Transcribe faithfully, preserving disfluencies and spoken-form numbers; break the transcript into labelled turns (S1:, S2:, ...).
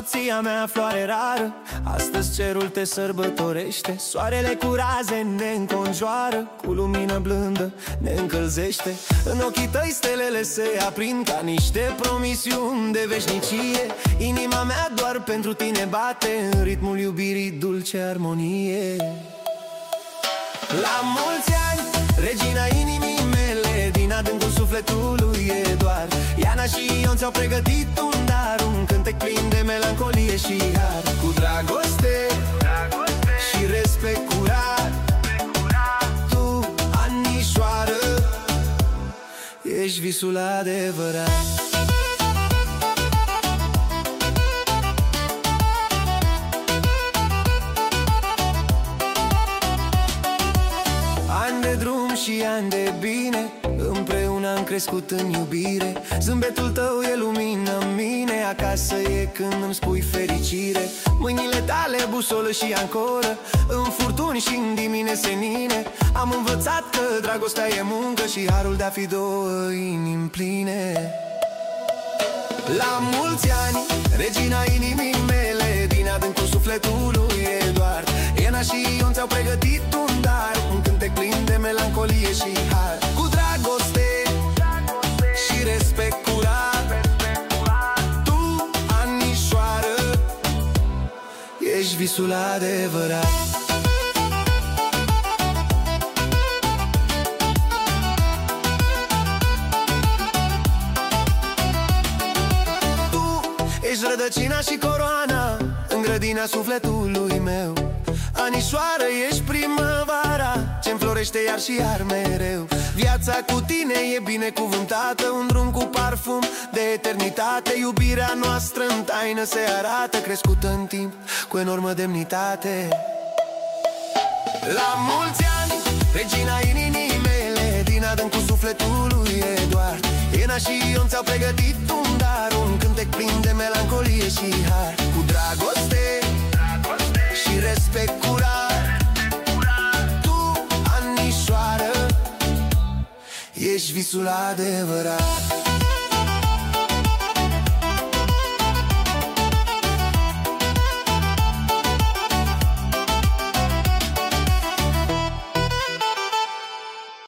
S1: soția mea, floare rară. Astăzi cerul te sărbătorește, soarele cu raze ne înconjoară, cu lumină blândă ne încălzește. În ochii tăi stelele se aprind ca niște promisiuni de veșnicie. Inima mea doar pentru tine bate în ritmul iubirii, dulce armonie. La mulți ani, regina inimii mele, din adâncul sufletului Eduard. Iana și Ion ți-au pregătit un dar, un cântec plin de melancolie și har. Cu dragoste, dragoste și respect curat, tu, Anișoară, ești visul adevărat. Ani de drum și ani de bine, împreună am crescut în iubire. Zâmbetul tău e lumină în mine, acasă e când îmi spui fericire. Mâinile tale busolă și ancoră, în furtuni și în dimine senine. Am învățat că dragostea e muncă și harul de-a fi două inimi pline. La mulți ani, regina inimii mele, din adâncul sufletului Eduard. Iana și Ion ți-au pregătit un dar, un cântec plin de melancolie și har. Cu dragoste, dragoste și respect curat, tu, Anișoară, ești visul adevărat. Ești rădăcina și coroana în grădina sufletului meu. Anișoară, ești primăvara ce înflorește iar și iar mereu. Viața cu tine e binecuvântată, un drum cu parfum de eternitate. Iubirea noastră în taină se arată, crescută în timp cu enormă demnitate. La mulți ani, regina inimii mele, din adâncul sufletului Eduard. Iana și Ion ți-au pregătit un dar, un cântec plin de melancolie și har. Cu dragoste, dragoste și respect curat, tu, Anișoară, ești visul adevărat.